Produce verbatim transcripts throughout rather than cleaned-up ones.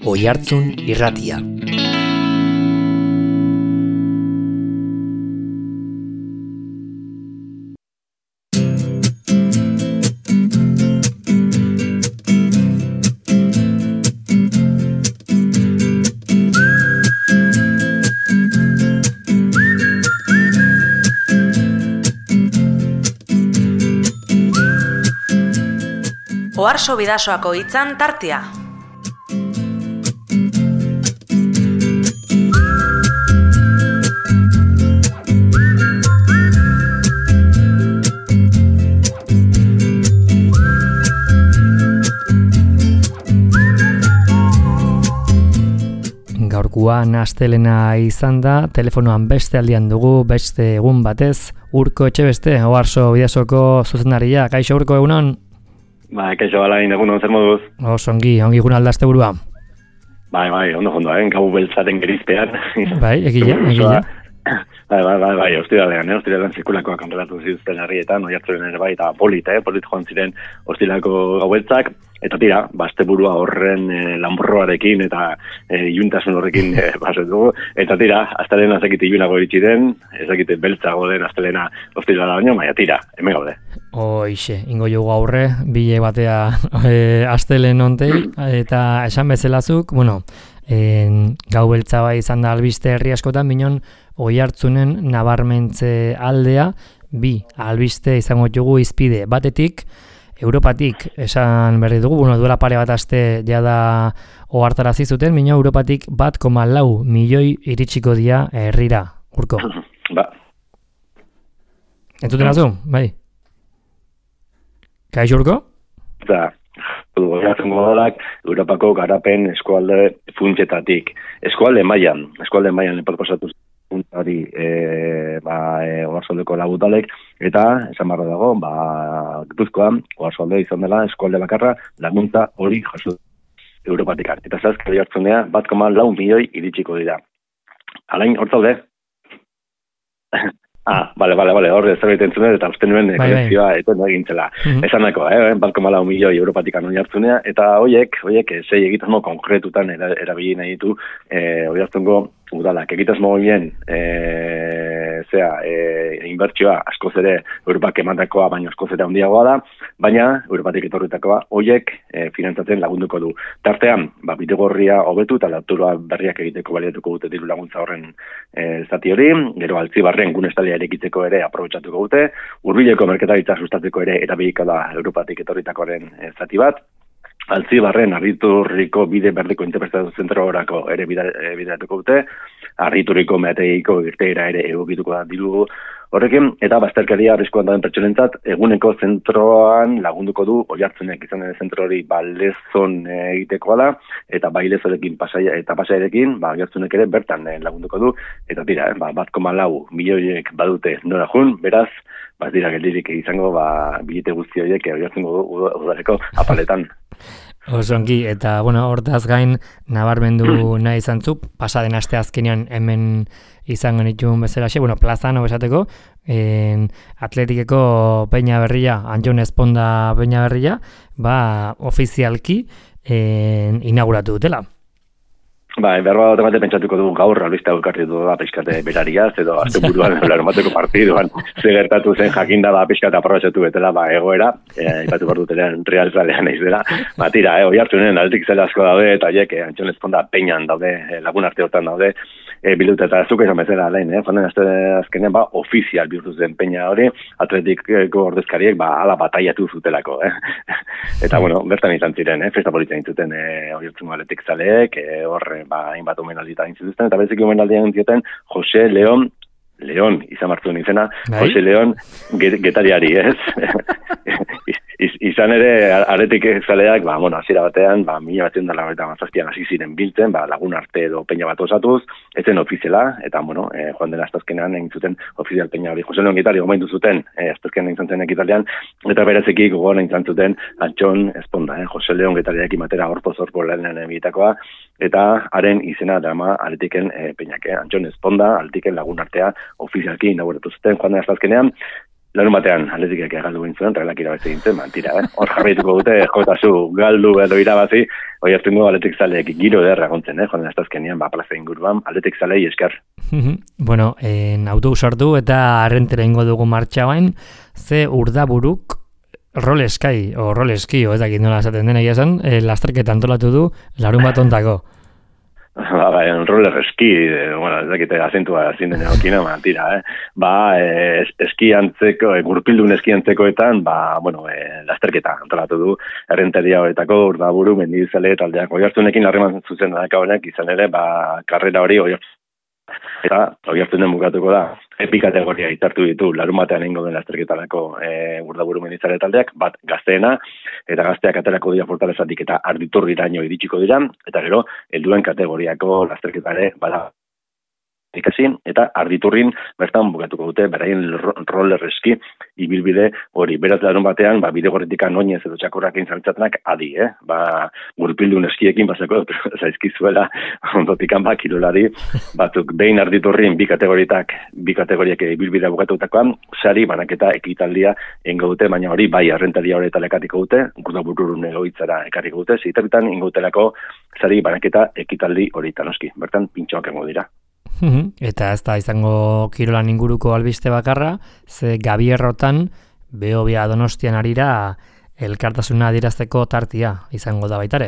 Oihartzun Irratia. Oharso Bidasoako hitzan tartea. Gaurkoan astelena izan da, telefonoan beste aldian dugu, beste egun batez, Urko Etxebeste, Oharso Bidasoko zuzendaria. Kaixo Urko, egunon? Bai, kaixo balain, egunon, zer moduz? Oso ongi, ongi egun aldazte burua. Bai, bai, ondo jondo, eh? Gabu beltzaren gerizpean. Bai, egila, egila. Bai, bai, bai, bai, ostiralean, eh? Ostiralean zirkulakoa kantoratu zituzten herrietan, oihartzunen ere bai, eta polit, eh? Polit joan ziren ostiralako gaueltzak, eta tira, bazte burua horren e, lanborroarekin eta e, iluntasun horrekin e, baset dugu, eta tira, astelena ezakite ilunago iritsi den, ezakite beltzago den astelena ostirala baino, baina tira, hemen gaude. Hoixe, ingo jogu aurre, bile batea e, astelen ontei, eta esan bezalazuk, bueno, en, gau beltza bai izan da albiste herri askotan, minon Oihartzunen nabarmentze aldea, bi albiste izango dugu izpide, batetik, Europatik esan berri dugu, bueno, duela pare bat aste jada ohartarazi zuten, mino Europatik bat koma lau milioi iritsiko dia herrira, Urko. Ba. Entzuten azu, bai? Kaixo Urko? Da, gozatzen godalak Europako garapen eskualde funtsetatik. Eskualde mailan, eskualde mailan proposatu puntari e, ba, e, Oharsoaldeko lagutalek, eta esan barra dago, ba, Gipuzkoan, Oharsoalde izan dela, eskualde bakarra, laguntza hori jaso Europatik. Eta zazk, Oihartzunea, bat koma lau milioi iritsiko dira. Alain, hor zaude? Ah, bale, bale, bale, hor zerbait entzunen, eta uste nuen konexioa eten egintzela. Mm-hmm. Esan nako, eh, bat koma lau milioi Europatik Oihartzunea, eta hoiek, hoiek, zei egitasmo konkretutan erabili nahi ditu eh, Oihartzungo udalak. Egitasmo horien e, zera, e, inbertsioa askoz ere Europak emandakoa baina askoz ere handiagoa da, baina Europatik etorritakoa hoiek e, finantzatzen lagunduko du. Tartean, ba, bidegorria hobetu eta lautura berriak egiteko baliatuko dute diru laguntza horren e, zati hori, gero Altzibarren gune estalia erekiteko ere aprobetxatuko dute, hurbileko merkataritza sustatzeko ere erabiliko da Europatik etorritakoaren e, zati bat, Altzibarren Arriturriko bide berdeko interpretazio zentrorako ere bideratuko dute, Arriturriko meategiko irteera ere egokituko da diru horrekin, eta bazterkeria arriskuan dauden pertsonentzat eguneko zentroan lagunduko du Oihartzunek izan den zentro hori ba Lezon egitekoa da, eta bai Lezorekin pasaia eta pasaiarekin, ba Oihartzunek ere bertan lagunduko du, eta tira, ba bat koma lau milioiek badute nora jun, beraz, ba dira geldirik izango ba bilete guzti horiek Oihartzungo udaleko apaletan. Osongi, eta bueno, hortaz gain nabarmendu nahi izan zu, pasaden aste azkenean hemen izan genituen bezalaxe, bueno, plazan esateko, en Atletikeko Peña Berria, Anjon Esponda Peña Berria, ba, ofizialki en, inauguratu dutela. Ba, berba bat pentsatuko dugu gaur, albiste aukarri du da pixkate berariaz, edo azte buruan larunbateko partiduan, ze gertatu zen jakinda ba pixkate aprobetxatu betela ba egoera, ipatu behar dutelean real zalean eiz dela, ba tira, eh, Oihartzunen aldik zela asko daude, eta haiek eh, Antxon Esponda Peñan daude, eh, lagun arte hortan daude, e, biluta eta zuk esan bezala lehen, eh, joan den azte azkenean ba ofizial bihurtu zen Peña hori, Atletikeko ordezkariek ba ala bataiatu zutelako, eh. Eta bueno, bertan izan ziren, eh, festa polita intzuten eh, Oihartzungo Atletik zaleek, eh, horre ba, hainbat omenaldita egin zituzten, eta bezik omenaldia egin zioten Jose León, León, izan martzuen izena, Bai? Jose León getariari, ez? Iz, izan ere, aretik zaleak, ba, bueno, hasiera batean, ba, mila batzen da lagareta mazazpian hasi ziren biltzen, ba, lagun arte edo peña bat osatuz, ez zen ofiziala, eta, bueno, eh, joan dela astazkenean egin zuten ofizial peña hori. Jose León getari gomendu zuten, eh, astazkenean egin zuten ekitalean, eta berezeki gogoan egin zuten Antxon Esponda, eh, Jose León getariak imatera horpo zorpo lehenen egitakoa, eta haren izena drama aretiken eh, peñake, Antxon Esponda, aretiken lagun artea ofizialki inauguratu zuten, joan dela astazkenean, larun batean, Atletikek galdu gintzuen, Realak irabazi gintzen, mantira, eh? Hor jarraituko dute, jotazu, galdu edo irabazi, hoi hartungo Atletik zaleek giro ederra gontzen, eh? Joan aztazkenian, ba, plaza inguruan, Atletik zalei esker. Bueno, en autobus hartu eta arrentera ingo dugu martxa bain, ze Urdaburuk roleskai, o roleski, o ez dakit nola esaten dena esan, eh, lasterketa antolatu du larun bat ontako. Ba, ba, en roller eski, eh, bueno, ez dakite azentua ezin dena okina, ma, tira, eh? Ba, eh, eski antzeko, eh, gurpildun eski antzekoetan, ba, bueno, eh, lasterketa antolatu du, errenteria horretako Urdaburu, mendizale, taldeak, Oiartzunekin harreman zuzen daka honek, izan ere, ba, karrera hori Oiartzun. Eta, Oiartzunen bukatuko da, epi kategoria hitzartu ditu, larun batean ingo den lasterketarako e, Urdaburu mendizale taldeak, bat gazteena, eta gazteak aterako dira Fortalezatik eta Arditurriraino iritsiko dira, eta gero, helduen kategoriako lasterketare, bada, ikasi, eta Arditurrin bertan bukatuko dute, beraien roller eski ibilbide hori. Beraz larun batean, ba, bidegorretik anoinez edo txakurrak intzaltzatenak adi, eh? Ba, gurpildun eskiekin basako, zaizkizuela ondotikan ba, kirolari, batzuk behin Arditurrin bi kategoritak, bi kategoriak ibilbidea bukatutakoan, sari banaketa ekitaldia ingo dute, baina hori bai arrentaria horretan ekatiko dute, Urdaburun egoitzara ekarriko dute, zeitabitan ingo dutelako sari banaketa ekitaldi hori tanoski, bertan pintxoak engo dira. Eta ez da izango kirolan inguruko albiste bakarra, ze Gabierrotan Behobia Donostian arira elkartasuna adierazteko tartia izango da baitare.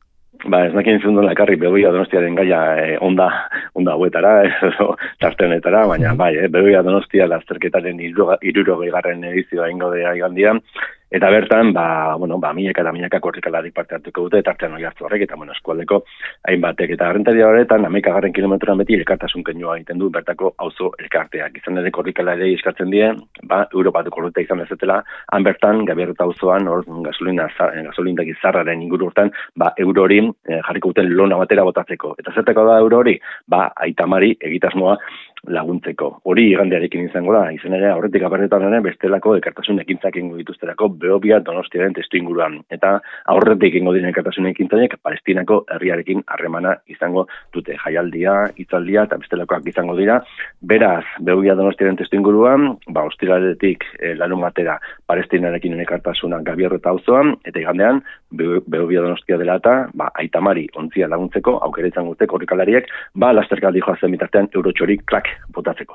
Ba, ez nakien izan dola ekarri Behobia Donostiaren gaia eh, onda, onda huetara, edo tartenetara, baina bai, eh, Behobia Donostia lasterketaren irurogei garren edizioa ingo de igandian, eta bertan, ba, bueno, ba, milaka eta milaka korrikalari parte hartuko dute, tartean Oiartzu horrek, eta, bueno, eskualdeko hainbatek, eta arrentaria horretan, hamaika garren kilometroan beti elkartasun kenua egiten du, bertako auzo elkarteak. Izan ere korrikalarei eskatzen die, ba, Europatuko ruta izan dezetela, han bertan, Gabierrota auzoan, hor, gasolina, gasolindaki zarraren inguru hortan, ba, euro hori eh, jarriko duten lona batera botatzeko. Eta zerteko da euro hori, ba, aitamari egitasmoa laguntzeko. Hori igandearekin izango da, izan ere aurretik aperretan ere bestelako ekartasun ekintzak ingo dituzterako Behobia Donostiaren testu inguruan. Eta aurretik ingo diren ekartasun ekintzaiek Palestinako herriarekin harremana izango dute. Jaialdia, hitzaldia eta bestelakoak izango dira. Beraz, Behobia Donostiaren testu inguruan, ba, ostiraletik e, larun batera Palestinarekin ekartasuna Gabierrota auzoan, eta igandean Behobia Donostia dela eta ba, aitamari ontzia laguntzeko, aukera izango dute korrikalariek, ba, lasterkaldi joazen bitartean eurotxori klak botatzeko.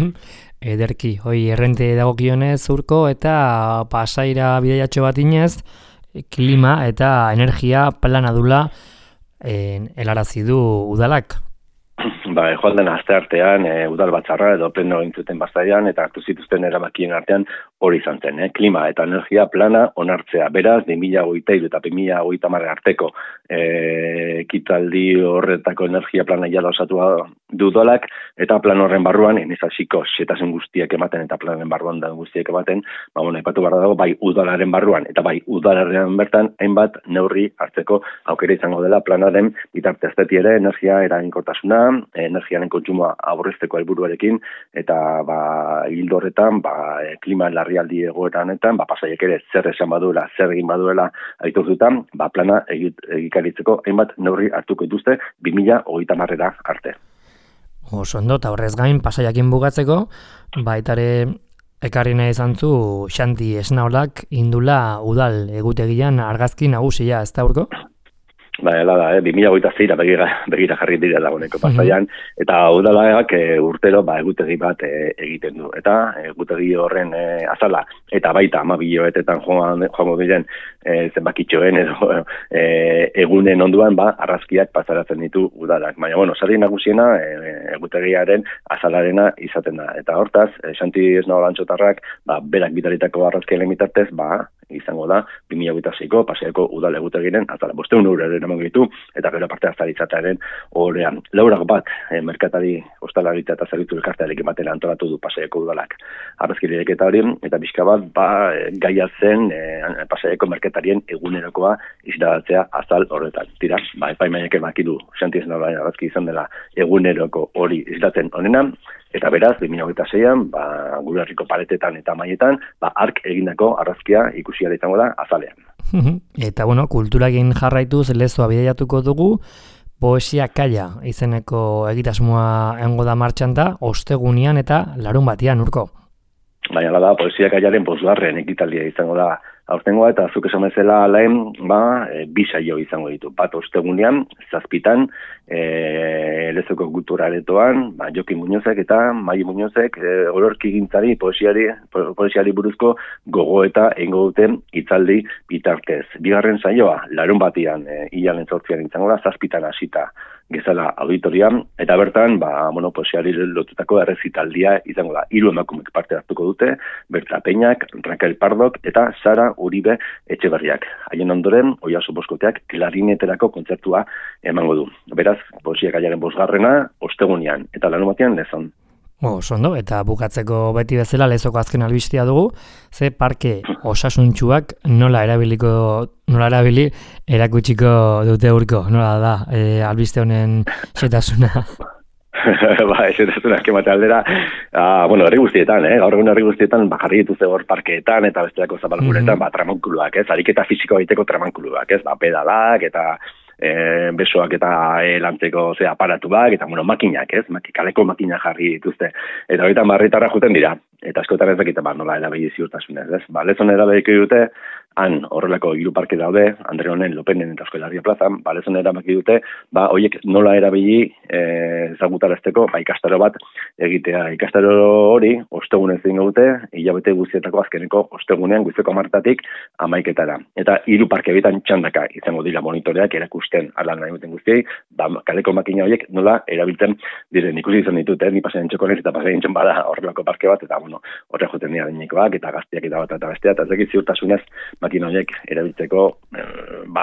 Ederki, hoi errente dagokionez urko eta pasaira bidaiatxo bat inez, klima eta energia plana dula helarazi du udalak. Ba, joan den aste artean, e, udal batzarra edo pleno intzuten bastaian, eta hartu zituzten erabakien artean hori izan zen, eh? Klima eta energia plana onartzea. Beraz, bi mila hogeita hiru eta bi mila hogeita hamar arteko ekitaldi horretako energia plana jala osatua du udalak, eta plan horren barruan, eniz hasiko xetasun guztiak ematen eta planen barruan da guztiak ematen, ba, bueno, epatu barra dago, bai udalaren barruan, eta bai udalaren bertan, hainbat neurri hartzeko aukera izango dela planaren bitartez beti ere energia eraginkortasuna, energiaren kontsumoa aborrezteko helburuarekin, eta ba, hildo horretan, ba, klima larrialdi egoera honetan, ba, pasaiek ere zer esan baduela, zer egin baduela aitortutan, ba, plana egikaritzeko hainbat neurri hartuko dituzte bi mila hogeita hamarera arte. Oso ondo, eta horrez gain pasaiakin bukatzeko, baitare ekarri nahi zantzu Xanti Esnaolak indula udal egutegian argazki nagusia, ez da urko? Ba, ela da, eh? bi mila hogeita seira begira, begira jarri dira dagoeneko pasaian, mm-hmm. Eta udalak e, urtero ba, egutegi bat e, egiten du. Eta egutegi horren e, azala, eta baita amabiloetetan joan, joango diren e, zenbakitxoen edo e, egunen onduan, ba, arrazkiak pasaratzen ditu udalak. Baina, bueno, sari nagusiena e, egutegiaren azalarena izaten da. Eta hortaz, e, Xanti Esnaola Antxotarrak, ba, berak bitaritako arrazkiaren bitartez, ba, izango da, bi mila hogeita seiko pasaiako udal egutegiren azala. Bosteun ureren eman gitu, eta gero parte azalitzataren horrean. Laurak bat, e, merkatari, ostalaritza eta zerbitzu elkartearekin batera antolatu du pasaiako udalak arrazkirirek eta hori, eta bizka bat, ba, gaia zen e, pasaiako merkatarien egunerokoa izladatzea azal horretan. Tira, ba, epaimaiak emaki du, Xanti Esnaola arrazki izan dela eguneroko hori izlatzen honena, eta beraz, bi mila hogeita seian, ba, gure herriko paletetan eta maietan, ba, ark egindako arrazkia ikusi ala izango da azalean. Eta, bueno, kulturakin jarraituz lezoa bideiatuko dugu, Poesia Kaia izeneko egitasmoa egongo da martxan da, ostegunian eta larun batian urko. baina da, poesia gaiaren bosgarren ekitaldia izango da aurtengoa, eta zuk esan bezala lehen, ba, e, bi saio izango ditu. Bat ostegunean, zazpitan, e, Lezoko kulturaretoan, ba, Joki Muñozek eta Mai Muñozek e, ororki gintzari, poesiari, po, poesiari buruzko gogo eta egingo duten hitzaldi bitartez. Bigarren saioa, larun batian, e, hilaren zortzian izango da, zazpitan hasita gezala auditorian, eta bertan, ba, bueno, poesiari lotutako errezitaldia izango da. Hiru emakumek parte hartuko dute, Berta Peñak, Raquel Pardok eta Sara Uribe Etxeberriak. Haien ondoren, Oiartzun Boskoteak klarineterako kontzertua emango du. Beraz, poesia gaiaren bosgarrena, ostegunean, eta larunbatean Lezon. O, sondo, eta bukatzeko beti bezala Lezoko azken albistea dugu, ze parke osasuntsuak nola erabiliko, nola erabili erakutsiko dute urko, nola da, e, albiste honen xetasuna. Ba, xetasuna eskemate aldera, ah, bueno, herri guztietan, eh? Gaur egun herri guztietan, ba, jarri dituzte hor parkeetan eta besteako zapalkuretan, mm-hmm. ba, tramankuluak, ez? Ariketa fisikoa egiteko tramankuluak, ez? Ba, pedalak eta E, besoak eta e, lantzeko ze aparatuak, eta bueno, makinak, ez? Maki, kaleko makinak jarri dituzte. Eta horietan barritarra juten dira. Eta askotan ez dakite, ba, nola erabili ziurtasunez, ez? Ba, Lezon erabili dute, han horrelako hiru parke daude, Andre Honen, Lopenen eta Euskal plazan, ba, Lezon erabaki dute, ba, horiek nola erabili e, ezagutarazteko, ba, ikastaro bat egitea. Ikastaro hori, ostegunez egingo dute, hilabete guztietako azkeneko ostegunean, guztieko hamartatik amaiketara. Eta hiru parke bitan txandaka izango dira monitoreak erakusten alan nahi duten guztiei, ba, kaleko makina horiek nola erabiltzen diren. Ikusi izan ditut, eh? Ni pasen txokonez eta pasen txon bada horrelako parke bat, eta bueno, horre joten dira dinekoak, eta gaztiak eta bat eta bestea, eta ez dakit ziurtasunez makina horiek erabiltzeko eh, ba,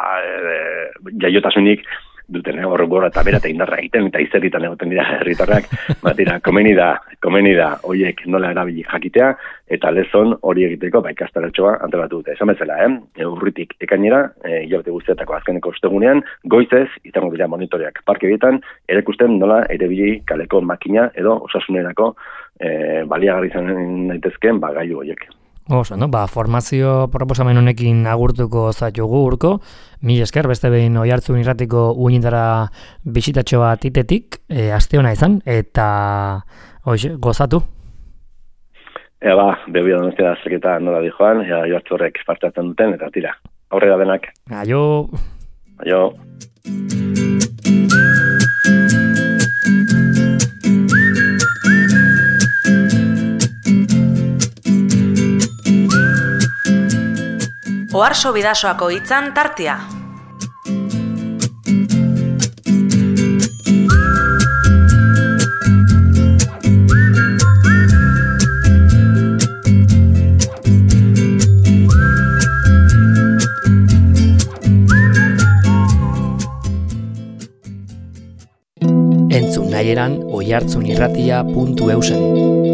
eh, jaiotasunik duten eh, horre gora eta bera eta indarra egiten, eta izerritan egoten dira herritarrak, bat dira, komeni da, komeni da horiek nola erabili jakitea, eta Lezon hori egiteko ba, ikastaratxoa antolatu dute. Esan bezala, eh? urritik ekainera, eh, hilabete guztietako azkeneko ostegunean, goizez, izango dira monitoreak parke bietan, erakusten nola erabili kaleko makina edo osasunerako eh, baliagarri izan daitezkeen ba, gailu horiek. Oso, no? Ba, formazio proposamen honekin agurtuko zaitugu urko, mil esker, beste behin Oiartzun irratiko uinetara bisitatxo bat itetik, e, aste hona izan, eta hoxe, gozatu. Ea ba, bebi donostia zeketa nola di joan, ea Oiartzurrek parte hartzen duten, eta tira, aurrera denak. Aio. Aio. Oharso Bidasoako hitzan tartea. Entzun nahieran oihartzunirratia puntu eusen.